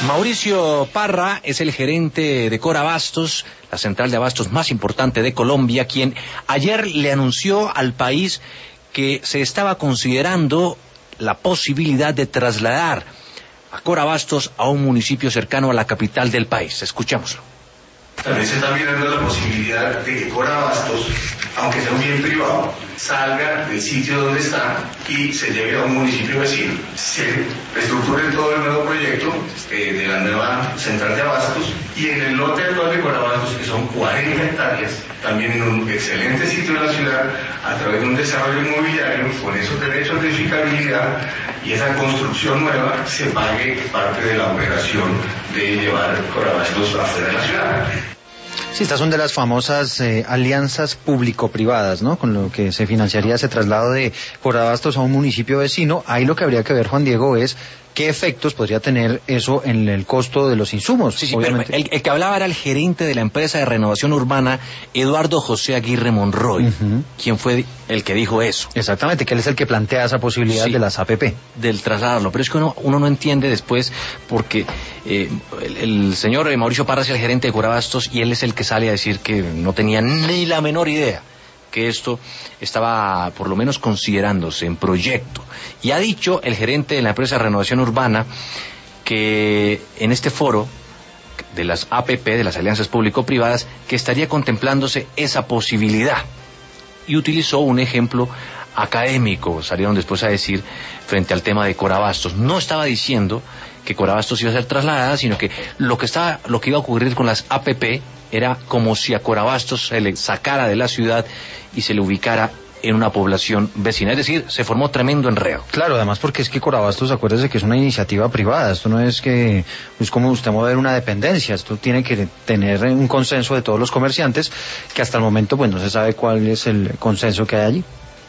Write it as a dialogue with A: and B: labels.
A: Mauricio Parra es el gerente de Corabastos, la central de abastos más importante de Colombia, quien ayer le anunció al país que se estaba considerando la posibilidad de trasladar a Corabastos a un municipio cercano a la capital del país. Escuchémoslo.
B: También se está mirando la posibilidad de que Corabastos, aunque sea un bien privado, salga del sitio donde está y se lleve a un municipio vecino. Se estructure todo el nuevo proyecto de la nueva central de abastos y en el lote actual de Corabastos, que son 40 hectáreas, también en un excelente sitio de la ciudad, a través de un desarrollo inmobiliario, con esos derechos de edificabilidad y esa construcción nueva, se pague parte de la operación de llevar Corabastos afuera de la ciudad.
C: Sí, estas son de las famosas alianzas público-privadas, ¿no? Con lo que se financiaría ese traslado de Corabastos a un municipio vecino. Ahí lo que habría que ver, Juan Diego, es qué efectos podría tener eso en el costo de los insumos.
A: Sí, obviamente. Pero el que hablaba era el gerente de la empresa de renovación urbana, Eduardo José Aguirre Monroy, quien fue el que dijo eso.
C: Exactamente, que él es el que plantea esa posibilidad de las APP.
A: Del trasladarlo, pero es que uno no entiende después porque el señor Mauricio Parra es el gerente de Corabastos y él es el que sale a decir que no tenía ni la menor idea que esto estaba por lo menos considerándose en proyecto. Y ha dicho el gerente de la empresa de renovación urbana que en este foro de las APP, de las alianzas público-privadas, que estaría contemplándose esa posibilidad. Y utilizó un ejemplo académico, salieron después a decir, frente al tema de Corabastos. No estaba diciendo que Corabastos iba a ser trasladada, sino que lo que iba a ocurrir con las APP era como si a Corabastos se le sacara de la ciudad y se le ubicara en una población vecina, es decir, se formó tremendo enredo.
C: Claro, además porque es que Corabastos, acuérdese que es una iniciativa privada, esto no es que es como usted mover una dependencia, esto tiene que tener un consenso de todos los comerciantes, que hasta el momento pues no se sabe cuál es el consenso que hay allí.